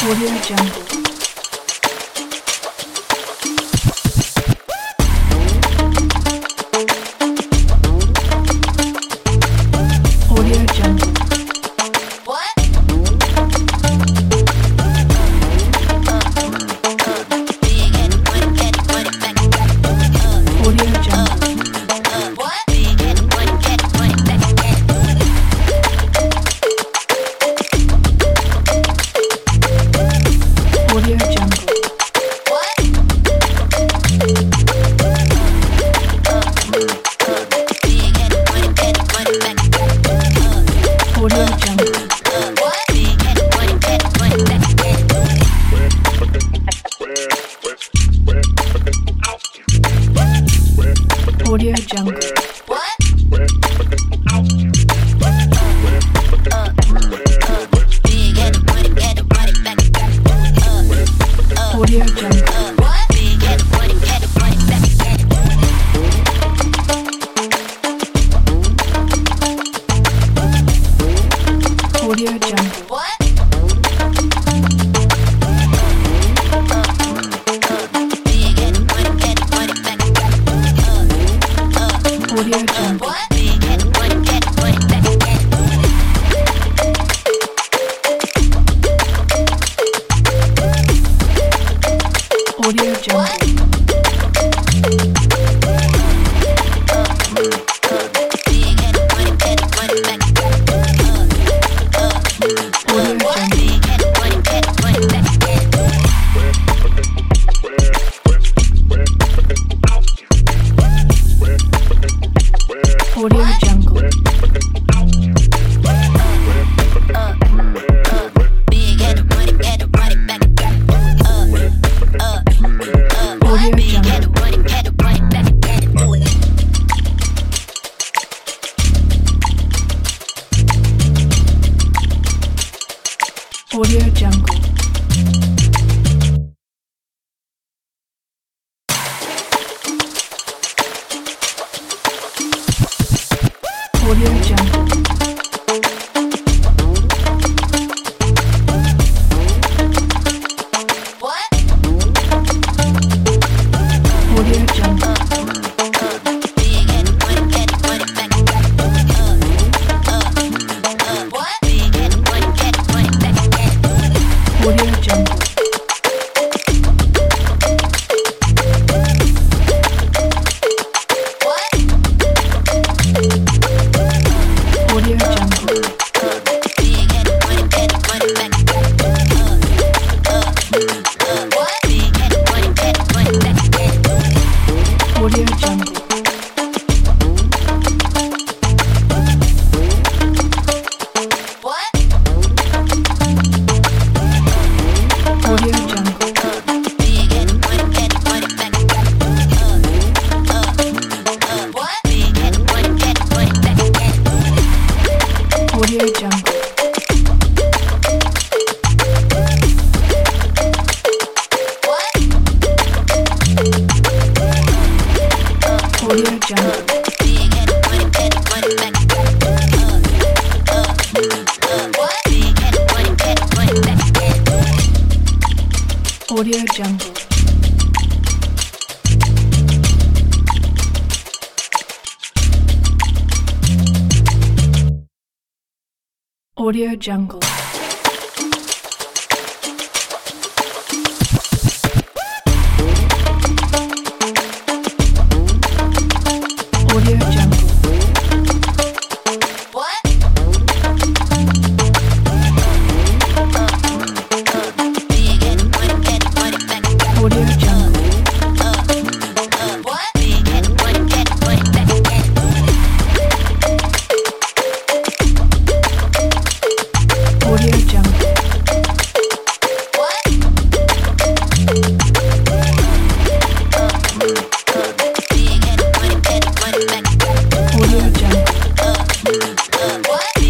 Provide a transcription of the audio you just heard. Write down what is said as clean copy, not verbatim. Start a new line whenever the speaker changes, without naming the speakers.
Audio Jungle. Audio Jungle.
What?
Audio Jungle.
What?
Audio Jungle.
What?
Audio Jungle.
What?
Audio Jungle.
What?
Audio Jungle.
What?
Audio Jungle.
What?
Audio Jungle.
What?
Audio Jungle.
What?
Audio
What?
Jungle. Audio Jungle. Audio Jungle. Audio Jungle. Audio Jungle.
What?
Audio Jungle.
What?
Audio Jungle.
What?
Audio Jungle.
What?
Audio Jungle.
What?
Audio Jungle.
What?
Audio Jungle.
What?
Audio Jungle.
What?
Audio Jungle. Audio Jungle. Audio Jungle.
What?
Audio Jungle.
What?
Audio Jungle.
What?
Audio Jungle.
What?